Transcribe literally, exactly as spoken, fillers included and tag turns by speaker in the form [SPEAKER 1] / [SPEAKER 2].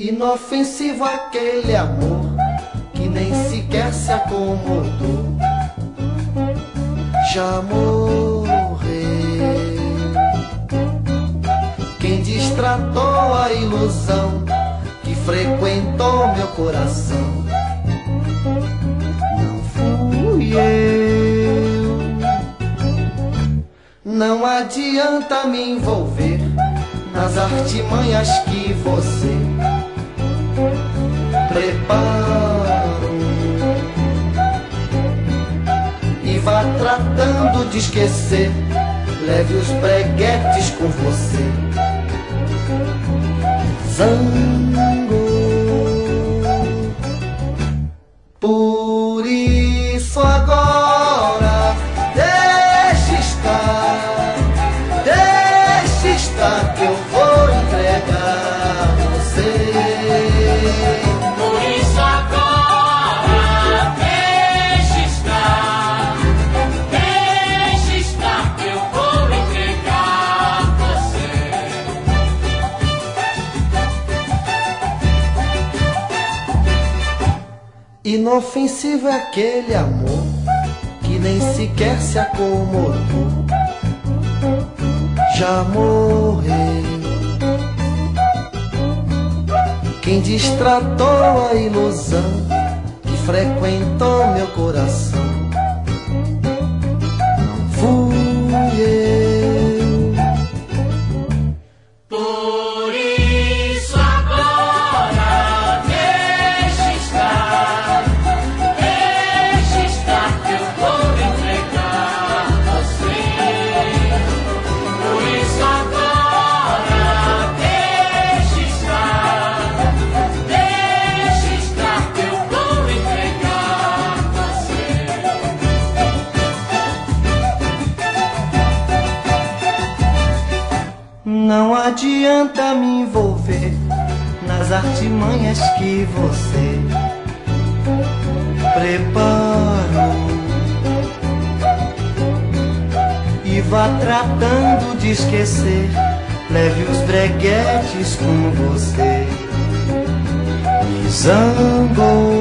[SPEAKER 1] Inofensivo aquele amor que nem sequer se acomodou. Já morreu quem destratou a ilusão que frequentou meu coração. Não fui eu. Não adianta me envolver nas artimanhas que você preparou e vá tratando de esquecer. Leve os breguetes com você. Zangou. Por isso agora deixe estar, deixe estar que eu vou entregar você.
[SPEAKER 2] Por isso agora deixe estar, deixe estar que eu vou entregar você.
[SPEAKER 1] Inofensivo é aquele amor que nem sequer se acomodou. Já morreu quem destratou a ilusão que frequentou meu coração. Não fui eu.
[SPEAKER 2] Por isso agora deixe estar, deixe estar que eu vou entregar você. Por isso agora deixe estar, deixe estar que eu vou entregar você.
[SPEAKER 1] Não adianta me envolver nas artimanhas que você preparou e vá tratando de esquecer. Leve os breguetes com você. Me zangou.